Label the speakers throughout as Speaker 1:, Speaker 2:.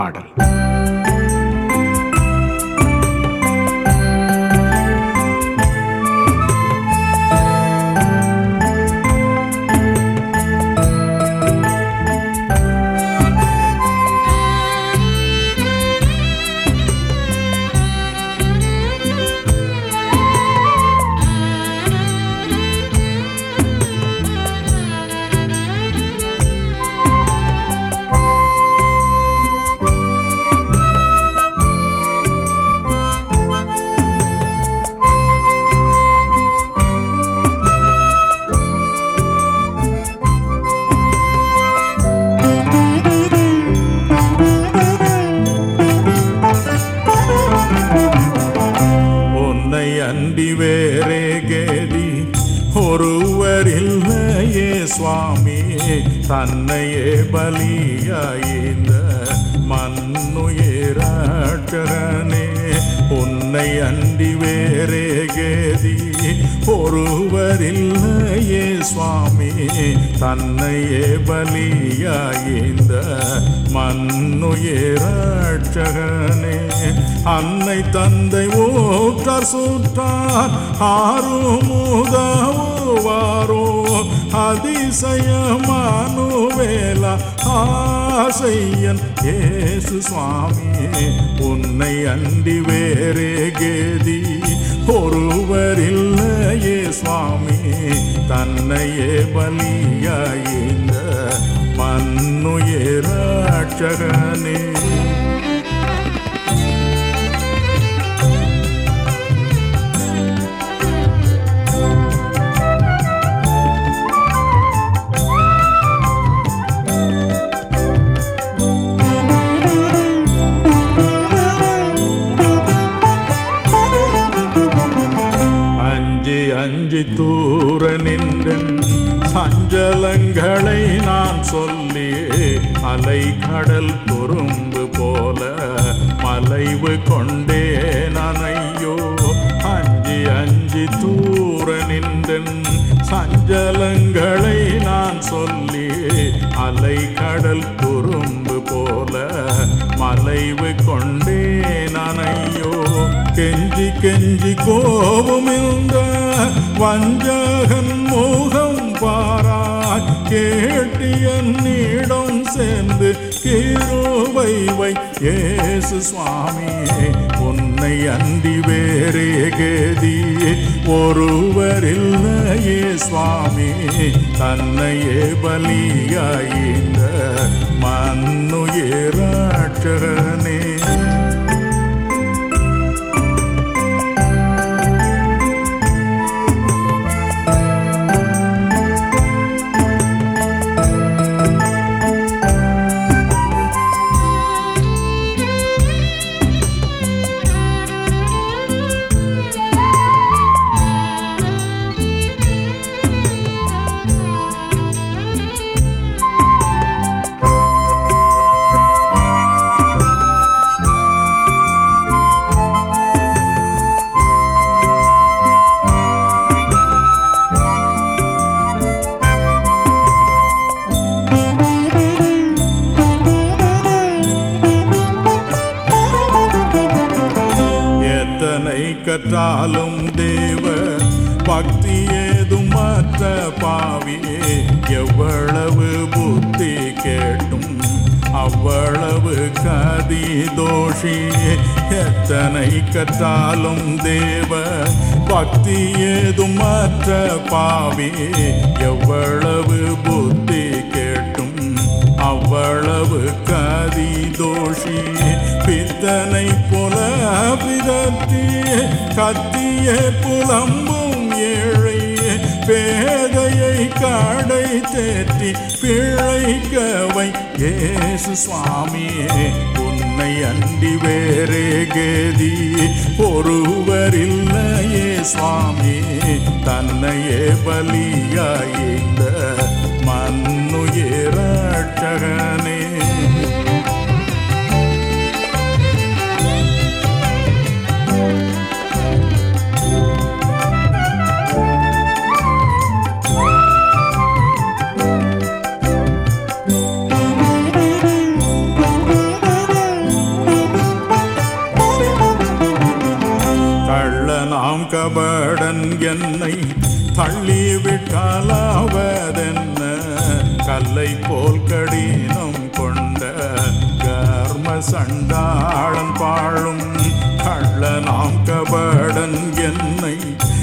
Speaker 1: பாடல்.
Speaker 2: அண்டி வேறே கேதி ஒருவரில்லையே சுவாமி, தன்னையே பலியாயிந்த மண்ணுயிராட்டரனே. உன்னை அண்டி வேறே கேதி ஒருவரில்லையே சுவாமி, தன்னையே பலியாயிந்த மண்ணுயிராட்டகனே. அன்னை தந்தை ஊற்றார் சூற்றார் ஆறுமுதாவாரோ அதிசயமானுவேலா ஆசையன் ஏசு சுவாமி. உன்னை அண்டி வேறே கேதி ஒருவரில்லையே சுவாமி, தன்னையே பலியாயிந்த மண்ணுயிராட்சகனே. அஞ்சி தூர நின்றன் சஞ்சலங்களை நான் சொல்லி, அலை கடல் துரும்பு போல மலைவு கொண்டே நனையோ. அஞ்சி தூர நின்றன் சஞ்சலங்களை நான் சொல்லி, அலை கடல் துரும்பு போல மலைவு கொண்டே நனையோ. கெஞ்சி கெஞ்சி கோபமிழ்ந்த வஞ்சகன் முகம் பாராய், கேட்டு என்னிடம் சேர்ந்து கிருபை ஏசு சுவாமி. உன்னை அண்டி வேறே கேதி ஒருவரில்லையே சுவாமி, தன்னையே பலியாயிந்த மண்ணுயிராட்சகனே. கற்றாலும் தேவ பக்தி ஏதும் மற்ற பாவியே, எவ்வளவு புத்தி கேட்டும் அவ்வளவு கதி தோஷி. எத்தனை கற்றாலும் தேவ பக்தி ஏதும் மற்ற பாவியே, எவ்வளவு புத்தி கேட்டும் அவ்வளவு கதி தோஷி. பித்தனை போல பிதற்றி கத்திய புலம்பும் ஏழை, பேதையை காடை தேற்றி பிழைக்கவை ஏசு சுவாமியே. உன்னை அண்டி வேறே கேதி ஒருவரில்லையே சுவாமி, தன்னையே பலியாயிந்த மண்ணுயிராட்சகனே. என்னை தள்ளிவிட்டாலாவதென்ன? கல்லை போல் கடினம் கொண்ட கர்ம சண்டாளன் பாழும் கள்ளனாம் கபடன் என்னை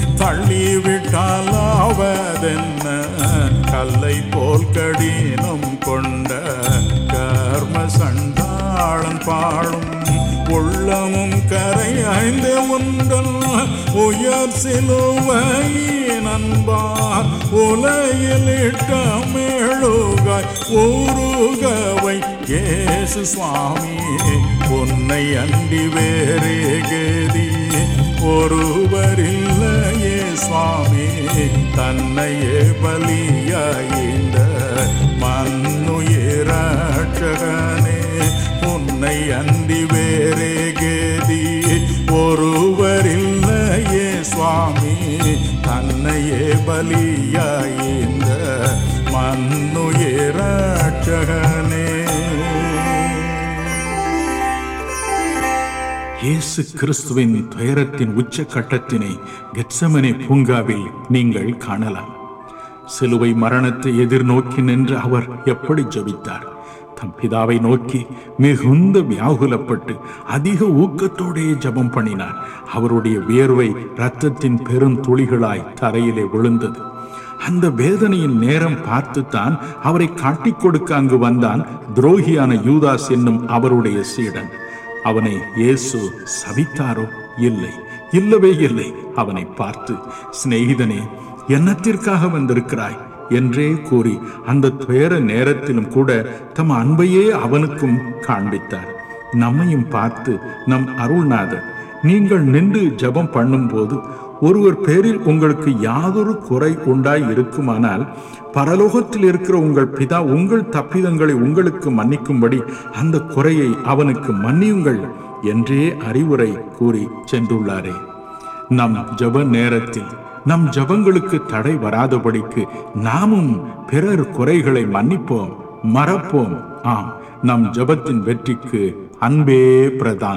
Speaker 2: தள்ளிவிட்டாலாவதென்ன? கல்லை போல் கடினம் கொண்ட கர்ம சண்டாளன் பாழும் உள்ளமும் கரை ஐந்து உண்டல் உயர் சிலுவையின் அன்பார் உலகிலிட்ட மேழுகாய் ஊருகவை இயேசு சுவாமி. உன்னை அண்டி வேறே கதி ஒருவரில்லையே சுவாமி. தன்னையே பலியாயிந்த மன்னுயிர் ரட்சகனே, உன்னை அண்டி வேறே கதி ஒருவரில்லையே சுவாமி. தன்னையே பலியாயிந்த மன்னுயிர் ரட்சகனே.
Speaker 1: இயேசு கிறிஸ்துவின் துயரத்தின் உச்சக்கட்டத்தினை கெத்செமனே பூங்காவில் நீங்கள் காணலாம். சிலுவை மரணத்தை எதிர்நோக்கி நின்று அவர் எப்படி ஜெபித்தார்? தம் பிதாவை நோக்கி மிகுந்த வியாகுலப்பட்டு அதிக ஊக்கத்தோடே ஜெபம் பண்ணினார். அவருடைய வியர்வை இரத்தத்தின் பெரும் துளிகளாய் தரையிலே விழுந்தது. அந்த வேதனையின் நேரம் பார்த்துத்தான் அவரை காட்டிக் கொடுக்க அங்கு வந்தான் துரோகியான யூதாஸ் என்னும் அவருடைய சீடன். அவனை இயேசு சபித்தாரோ? இல்லை, இல்லவே இல்லை. அவனை பார்த்து, சிநேகிதனே, என்னத்திற்காக வந்திருக்கிறாய் என்றே கூறி அந்த துயர நேரத்திலும் கூட தம் அன்பையே அவனுக்கும் காண்பித்தார். நம்மையும் பார்த்து நம் அருள்நாதர், நீங்கள் நின்று ஜெபம் பண்ணும் போது ஒருவர் பேரில் உங்களுக்கு யாதொரு குறை உண்டாய் இருக்குமானால் பரலோகத்தில் இருக்கிற உங்கள் பிதா உங்கள் தப்பிதங்களை உங்களுக்கு மன்னிக்கும்படி அந்த குறையை அவனுக்கு மன்னியுங்கள் என்றே அறிவுரை கூறி சென்றுள்ளாரே. நம் ஜெப நேரத்தில் நம் ஜெபங்களுக்கு தடை வராதபடிக்கு நாமும் பிறர் குறைகளை மன்னிப்போம், மறப்போம். ஆம், நம் ஜெபத்தின் வெற்றிக்கு அன்பே பிரதானம்.